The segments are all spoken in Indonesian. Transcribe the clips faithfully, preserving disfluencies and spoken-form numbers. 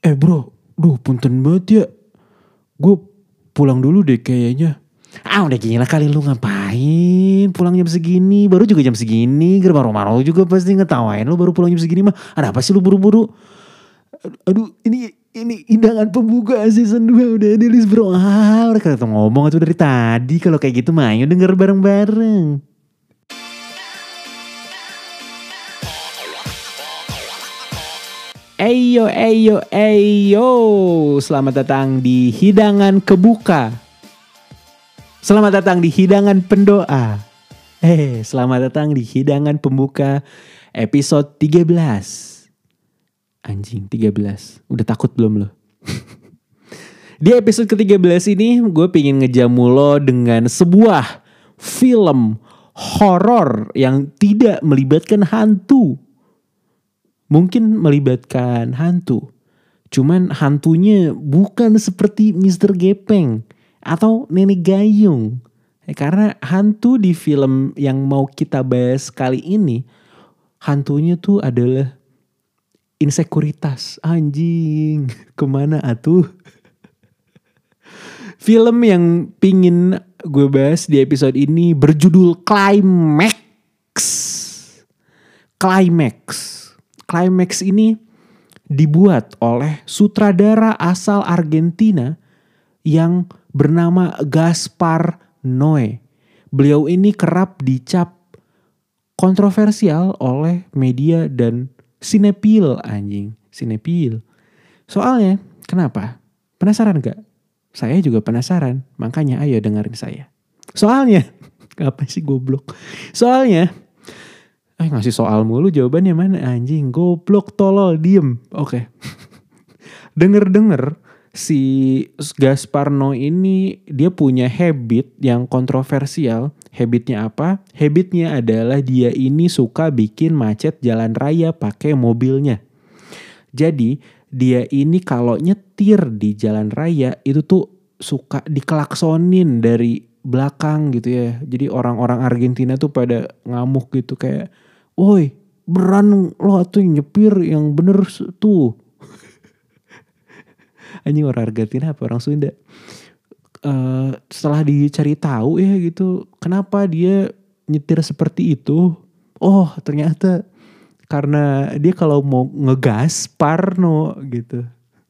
Eh bro, duh punten banget ya. Gue pulang dulu deh kayaknya. Ah udah gila kali lu ngapain pulang jam segini. Baru juga jam segini. Gerbang rumah lu juga pasti ngetawain lu baru pulang jam segini mah. Ada apa sih lu buru-buru? Aduh ini ini hidangan pembuka season dua udah di list bro. Ah udah kata ngomong tuh dari tadi. Kalau kayak gitu mah ayo denger bareng-bareng. Eyo, eyo, eyo. Selamat datang di Hidangan Kebuka. Selamat datang di Hidangan Pendoa. Eh, selamat datang di Hidangan Pembuka episode tiga belas. Anjing, tiga belas. Udah takut belum lo? Di episode ke tiga belas ini gue pengen ngejamu lo dengan sebuah film horor yang tidak melibatkan hantu. Mungkin melibatkan hantu. Cuman hantunya bukan seperti mister Gepeng atau Nenek Gayung. Eh, karena hantu di film yang mau kita bahas kali ini, hantunya tuh adalah insekuritas. Anjing, kemana atuh? Film yang pingin gue bahas di episode ini berjudul Climax. Climax. Climax ini dibuat oleh sutradara asal Argentina yang bernama Gaspar Noé. Beliau ini kerap dicap kontroversial oleh media dan sinepil anjing. Sinepil. Soalnya kenapa? Penasaran gak? Saya juga penasaran. Makanya ayo dengerin saya. Soalnya, apa sih goblok? Soalnya, Eh ngasih soal mulu jawabannya mana anjing. Goblok tolol diem. Oke. Okay. Denger-denger si Gaspar Noé ini dia punya habit yang kontroversial. Habitnya apa? Habitnya adalah dia ini suka bikin macet jalan raya pakai mobilnya. Jadi dia ini kalau nyetir di jalan raya itu tuh suka dikelaksonin dari belakang gitu ya. Jadi orang-orang Argentina tuh pada ngamuk gitu kayak, woi beran lo tuh nyepir yang bener tuh. Anjing orang Argentina apa orang Sunda. Uh, setelah dicari tahu ya gitu, kenapa dia nyetir seperti itu? Oh ternyata karena dia kalau mau ngegas parno gitu.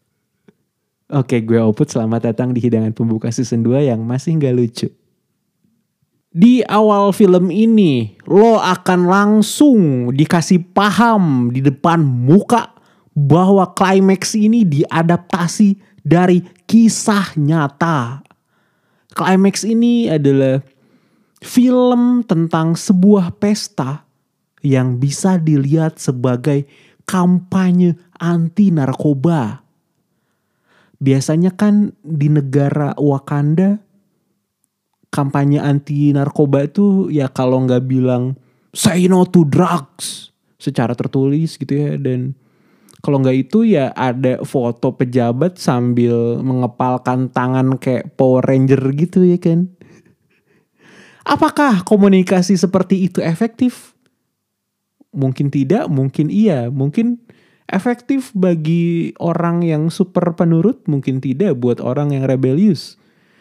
Oke gue Oput, selamat datang di Hidangan Pembuka season dua yang masih gak lucu. Di awal film ini, lo akan langsung dikasih paham di depan muka bahwa Climax ini diadaptasi dari kisah nyata. Climax ini adalah film tentang sebuah pesta yang bisa dilihat sebagai kampanye anti narkoba. Biasanya kan di negara Wakanda, kampanye anti narkoba itu ya kalau nggak bilang say no to drugs secara tertulis gitu ya, dan kalau nggak itu ya ada foto pejabat sambil mengepalkan tangan kayak Power Ranger gitu ya kan. Apakah komunikasi seperti itu efektif? Mungkin tidak, mungkin iya, mungkin efektif bagi orang yang super penurut, mungkin tidak buat orang yang rebellious.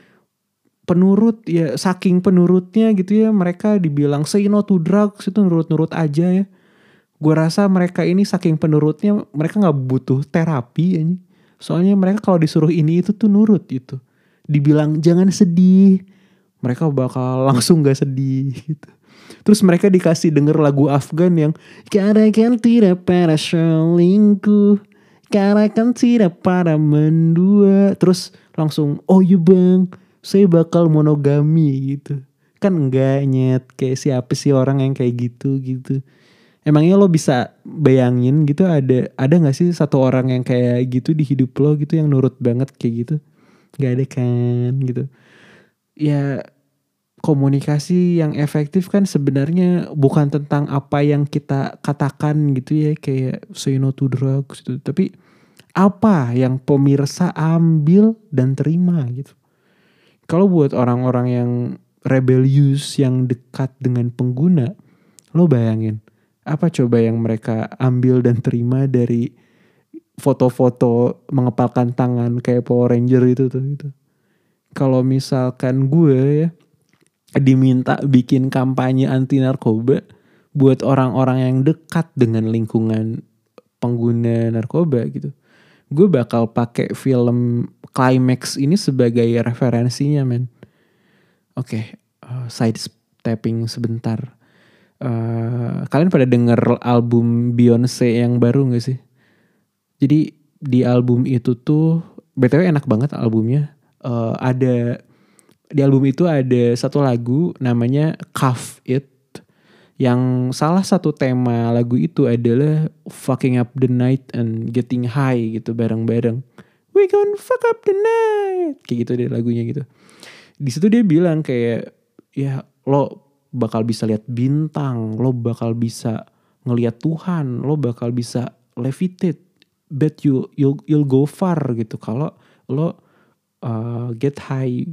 Penurut ya saking penurutnya gitu ya mereka dibilang say no to drugs itu nurut-nurut aja ya. Gue rasa mereka ini saking penurutnya mereka gak butuh terapi ya. Soalnya mereka kalau disuruh ini itu tuh nurut gitu. Dibilang jangan sedih, mereka bakal langsung gak sedih gitu. Terus mereka dikasih denger lagu Afgan yang karena kan tidak pada selingkuh, karena kan tidak pada mendua. Terus langsung oh iya bang, saya bakal monogami gitu. Kan enggak nyet, kayak siapa sih orang yang kayak gitu gitu. Emangnya lo bisa bayangin gitu ada ada gak sih satu orang yang kayak gitu di hidup lo gitu yang nurut banget kayak gitu? Gak ada kan gitu. Ya komunikasi yang efektif kan sebenarnya bukan tentang apa yang kita katakan gitu ya kayak say no to drugs gitu. Tapi apa yang pemirsa ambil dan terima gitu. Kalau buat orang-orang yang rebellious, yang dekat dengan pengguna, lo bayangin, apa coba yang mereka ambil dan terima dari foto-foto mengepalkan tangan kayak Power Ranger itu tuh gitu. Kalau misalkan gue ya diminta bikin kampanye anti narkoba buat orang-orang yang dekat dengan lingkungan pengguna narkoba gitu, gue bakal pakai film Climax ini sebagai referensinya, men. Oke, okay, uh, side stepping sebentar. Uh, kalian pada denger album Beyonce yang baru gak sih? Jadi di album itu tuh, B T W enak banget albumnya. Uh, ada di album itu ada satu lagu namanya Cuff It, yang salah satu tema lagu itu adalah fucking up the night and getting high gitu bareng-bareng. We gonna fuck up the night, kayak gitu deh lagunya gitu. Di situ dia bilang kayak, ya lo bakal bisa lihat bintang, lo bakal bisa ngelihat Tuhan, lo bakal bisa levitate, bet you you'll, you'll go far gitu kalau lo uh, get high,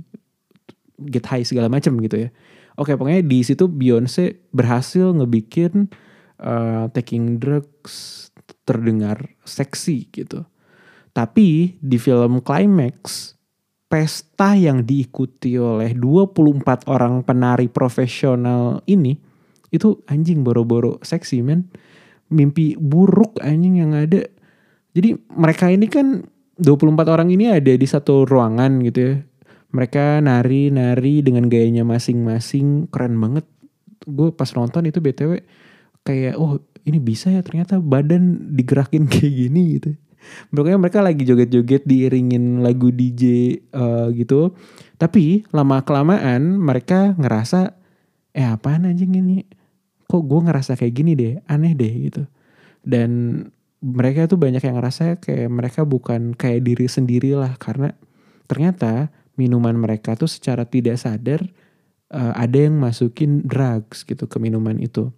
get high segala macam gitu ya. Oke, pokoknya di situ Beyonce berhasil ngebikin uh, taking drugs terdengar seksi gitu. Tapi di film Climax, pesta yang diikuti oleh dua puluh empat orang penari profesional ini, itu anjing boro-boro seksi, men. Mimpi buruk anjing yang ada. Jadi mereka ini kan dua puluh empat orang ini ada di satu ruangan gitu ya. Mereka nari-nari dengan gayanya masing-masing, keren banget. Gue pas nonton itu B T W kayak, oh ini bisa ya ternyata badan digerakin kayak gini gitu. Pokoknya mereka lagi joget-joget diiringin lagu D J uh, gitu. Tapi lama-kelamaan mereka ngerasa, eh apaan anjing ini? Kok gue ngerasa kayak gini deh, aneh deh gitu. Dan mereka tuh banyak yang ngerasa kayak mereka bukan kayak diri sendiri lah. Karena ternyata minuman mereka tuh secara tidak sadar uh, ada yang masukin drugs gitu ke minuman itu.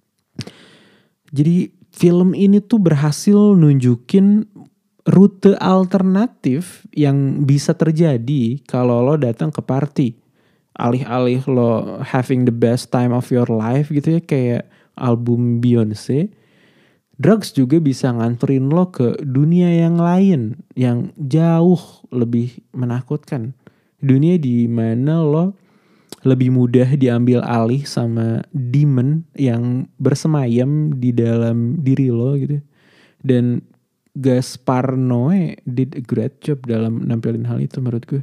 Jadi film ini tuh berhasil nunjukin rute alternatif yang bisa terjadi kalau lo datang ke party. Alih-alih lo having the best time of your life gitu ya kayak album Beyonce, drugs juga bisa nganterin lo ke dunia yang lain yang jauh lebih menakutkan. Dunia di mana lo lebih mudah diambil alih sama demon yang bersemayam di dalam diri lo gitu. Dan Gaspar Noé did a great job dalam nampilin hal itu menurut gue.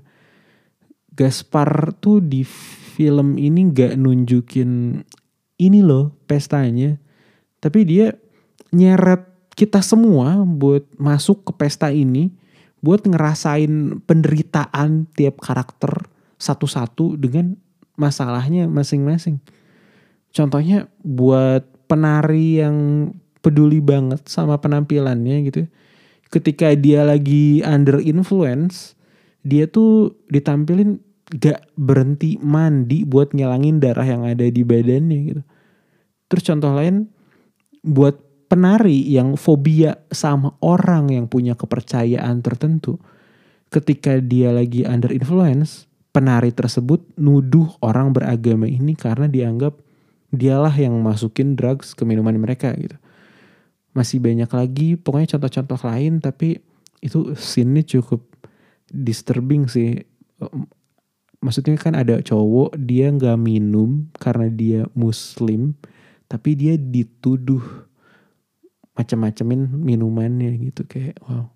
Gaspar tuh di film ini gak nunjukin ini loh pestanya, tapi dia nyeret kita semua buat masuk ke pesta ini, buat ngerasain penderitaan tiap karakter satu-satu dengan masalahnya masing-masing. Contohnya buat penari yang peduli banget sama penampilannya gitu. Ketika dia lagi under influence, dia tuh ditampilin gak berhenti mandi buat ngilangin darah yang ada di badannya gitu. Terus contoh lain buat penari yang fobia sama orang yang punya kepercayaan tertentu, ketika dia lagi under influence, penari tersebut nuduh orang beragama ini karena dianggap dialah yang masukin drugs ke minuman mereka gitu. Masih banyak lagi pokoknya contoh-contoh lain, tapi itu scene-nya cukup disturbing sih. Maksudnya kan ada cowok dia gak minum karena dia muslim, tapi dia dituduh macam-macamin minumannya gitu, kayak wow.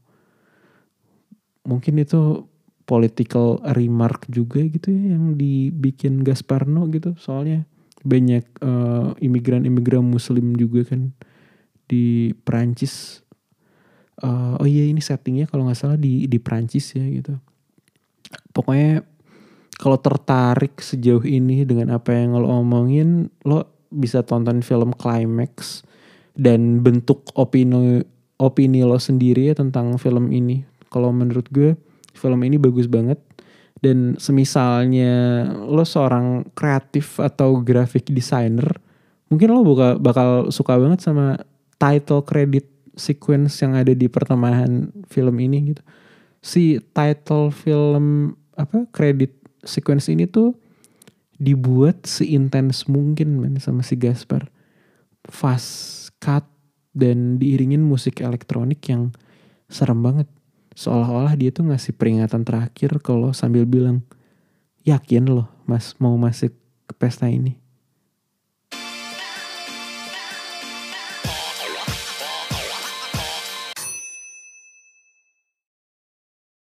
Mungkin itu political remark juga gitu ya yang dibikin Gasparno gitu. Soalnya banyak uh, imigran-imigran muslim juga kan di Perancis. Uh, oh iya ini settingnya kalau gak salah di, di Perancis ya gitu. Pokoknya kalau tertarik sejauh ini dengan apa yang lo omongin, lo bisa tonton film Climax dan bentuk opini opini lo sendiri ya tentang film ini. Kalau menurut gue film ini bagus banget, dan semisalnya lo seorang kreatif atau graphic designer, mungkin lo bakal, bakal suka banget sama title credit sequence yang ada di pertengahan film ini gitu. Si title film apa credit sequence ini tuh dibuat seintens mungkin man sama si Gaspar. Fast cut dan diiringin musik elektronik yang serem banget. Seolah-olah dia tuh ngasih peringatan terakhir kalau sambil bilang, yakin loh mas mau masuk ke pesta ini.